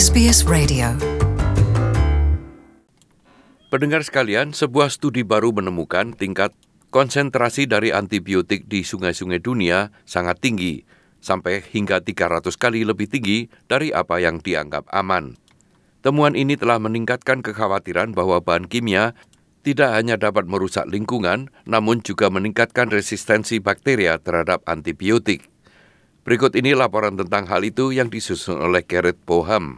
SBS Radio. Pendengar sekalian, sebuah studi baru menemukan tingkat konsentrasi dari antibiotik di sungai-sungai dunia sangat tinggi, sampai hingga 300 kali lebih tinggi dari apa yang dianggap aman. Temuan ini telah meningkatkan kekhawatiran bahwa bahan kimia tidak hanya dapat merusak lingkungan, namun juga meningkatkan resistensi bakteria terhadap antibiotik. Berikut ini laporan tentang hal itu yang disusun oleh Gareth Boham.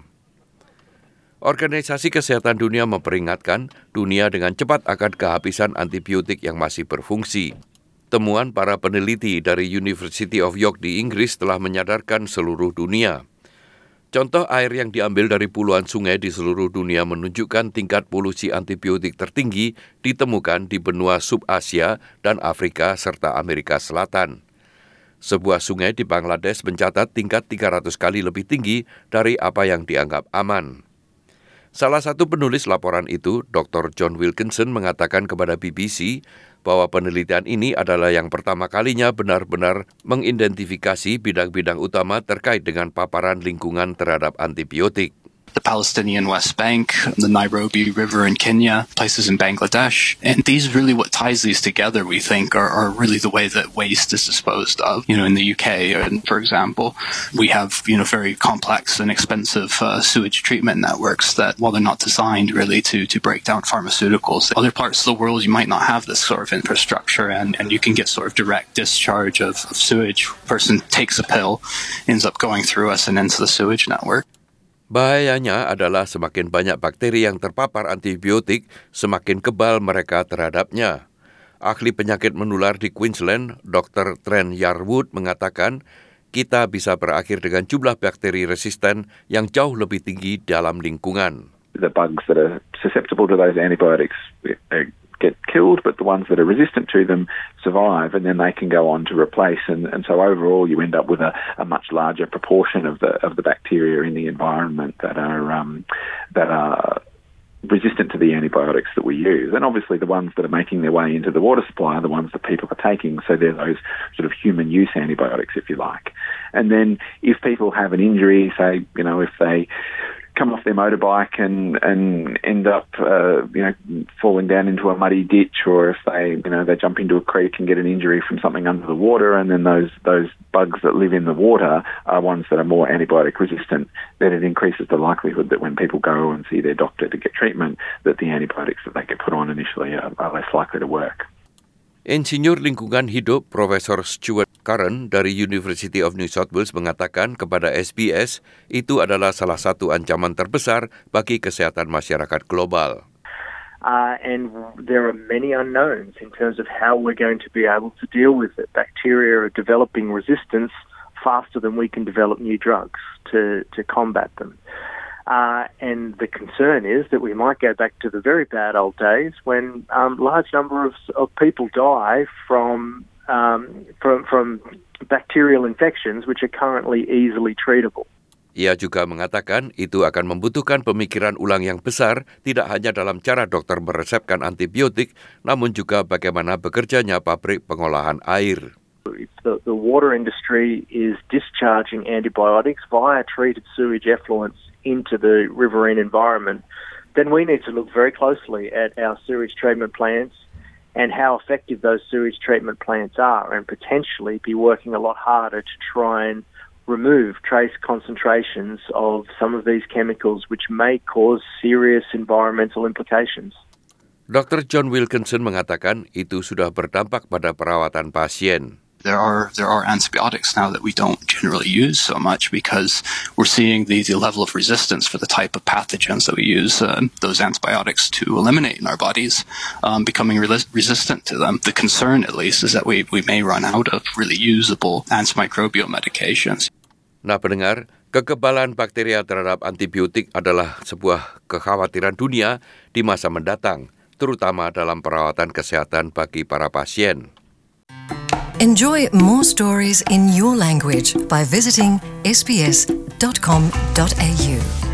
Organisasi Kesehatan Dunia memperingatkan dunia dengan cepat akan kehabisan antibiotik yang masih berfungsi. Temuan para peneliti dari University of York di Inggris telah menyadarkan seluruh dunia. Contoh air yang diambil dari puluhan sungai di seluruh dunia menunjukkan tingkat polusi antibiotik tertinggi ditemukan di benua sub-Asia dan Afrika serta Amerika Selatan. Sebuah sungai di Bangladesh mencatat tingkat 300 kali lebih tinggi dari apa yang dianggap aman. Salah satu penulis laporan itu, Dr. John Wilkinson, mengatakan kepada BBC bahwa penelitian ini adalah yang pertama kalinya benar-benar mengidentifikasi bidang-bidang utama terkait dengan paparan lingkungan terhadap antibiotik. The Palestinian West Bank, the Nairobi River in Kenya, places in Bangladesh. And these really what ties these together, we think, are really the way that waste is disposed of. In the UK, for example, we have, very complex and expensive sewage treatment networks that, while they're not designed really to break down pharmaceuticals, other parts of the world you might not have this sort of infrastructure and you can get sort of direct discharge of sewage. Person takes a pill, ends up going through us and into the sewage network. Bahayanya adalah semakin banyak bakteri yang terpapar antibiotik, semakin kebal mereka terhadapnya. Ahli penyakit menular di Queensland, Dr. Trent Yarwood, mengatakan kita bisa berakhir dengan jumlah bakteri resisten yang jauh lebih tinggi dalam lingkungan. The bugs that are susceptible to those antibiotics get killed, but the ones that are resistant to them survive, and then they can go on to replace. And so overall, you end up with a much larger proportion of the bacteria in the environment that are resistant to the antibiotics that we use. And obviously, the ones that are making their way into the water supply are the ones that people are taking. So they're those sort of human use antibiotics, if you like. And then if people have an injury, say, if they come off their motorbike and end up, falling down into a muddy ditch, or if they jump into a creek and get an injury from something under the water, and then those bugs that live in the water are ones that are more antibiotic resistant, then it increases the likelihood that when people go and see their doctor to get treatment, that the antibiotics that they get put on initially are less likely to work. Insinyur lingkungan hidup Profesor Stuart Curran dari University of New South Wales mengatakan kepada SBS itu adalah salah satu ancaman terbesar bagi kesehatan masyarakat global. And there are many unknowns in terms of how we're going to be able to deal with it. Bacteria are developing resistance faster than we can develop new drugs to combat them. And the concern is that we might go back to the very bad old days when large number of people die from bacterial infections which are currently easily treatable. Ia juga mengatakan itu akan membutuhkan pemikiran ulang yang besar, tidak hanya dalam cara dokter meresepkan antibiotik, namun juga bagaimana bekerjanya pabrik pengolahan air. If the water industry is discharging antibiotics via treated sewage effluents into the riverine environment, then we need to look very closely at our sewage treatment plants and how effective those sewage treatment plants are, and potentially be working a lot harder to try and remove trace concentrations of some of these chemicals which may cause serious environmental implications. Dr. John Wilkinson mengatakan itu sudah berdampak pada perawatan pasien. There are antibiotics now that we don't generally use so much because we're seeing the level of resistance for the type of pathogens that we use those antibiotics to eliminate in our bodies becoming resistant to them. The concern, at least, is that we may run out of really usable antimicrobial medications. Nah, pendengar, kekebalan bakteria terhadap antibiotik adalah sebuah kekhawatiran dunia di masa mendatang, terutama dalam perawatan kesehatan bagi para pasien. Enjoy more stories in your language by visiting sbs.com.au.